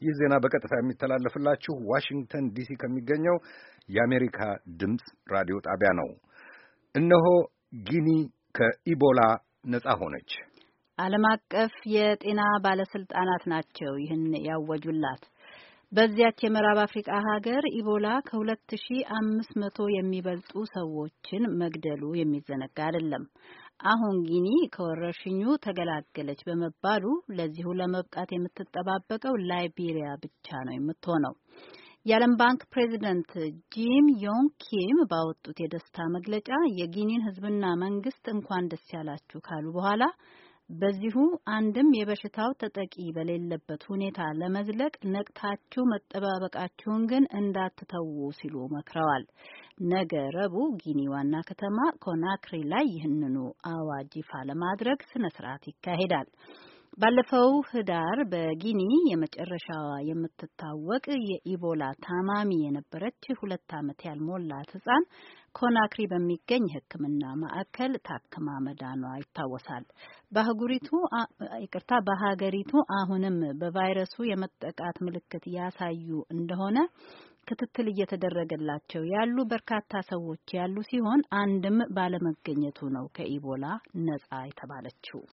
ይህ ዜና በቀጥታ የሚተላለፍላችሁ ዋሽንግተን ዲሲ ከሚገኘው የአሜሪካ ድምፅ ራዲዮ ጣቢያ ነው። እነሆ ጊኒ ከኢቦላ ነጻ ሆነች። ዓለም አቀፍ የጤና ባለስልጣናት ናቸው ይህን ያወጁላት። በዚያች የምዕራብ አፍሪካ ሀገር ኢቦላ ከ2500 የሚበልጡ ሰዎችን መግደሉ የሚዘነጋ አይደለም። አሁን ጊኒ ከወረርሽኙ ተገላገለች በመባሉ ለዚሁ ለመብቃት የምትጠባበቀው ላይቤሪያ ብቻ ነው የምትሆነው። የዓለም ባንክ ፕሬዚደንት ጂም ዮንግ ኪም ባወጡት የደስታ መግለጫ የጊኒን ሕዝብና መንግስት እንኳን ደስ ያላችሁ ካሉ በኋላ በዚሁ አንድም የበሽታው ተጠቂ በሌለበት ሁኔታ ለመዝለቅ ነቅታችሁ መጠባበቃችሁን ግን እንዳትተዉ ሲሉ መክረዋል። ነገ ረቡዕ ጊኒ ዋና ከተማ ኮናክሪ ላይ ይህንኑ አዋጅ ይፋ ለማድረግ ስነ ስርዓት ይካሄዳል። ባለፈው ህዳር በጊኒ የመጨረሻዋ የምትታወቅ የኢቦላ ታማሚ የነበረች 2 ዓመት ያልሞላት ህጻን ኮናክሪ በሚገኝ ሕክምና ማዕከል ታክማ መዳኗ ይታወሳል። በሀገሪቱ አሁንም በቫይረሱ የመጠቃት ምልክት ያሳዩ እንደሆነ ክትትል እየተደረገላቸው ያሉ በርካታ ሰዎች ያሉ ሲሆን አንድም ባለመገኘቱ ነው ከኢቦላ ነጻ የተባለችው።